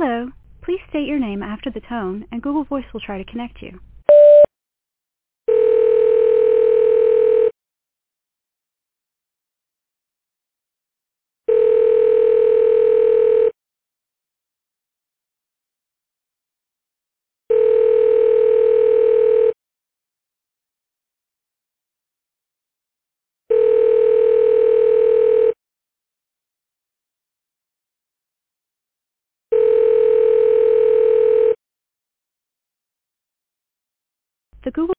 Hello. Please state your name after the tone, and Google Voice will try to connect you. The Google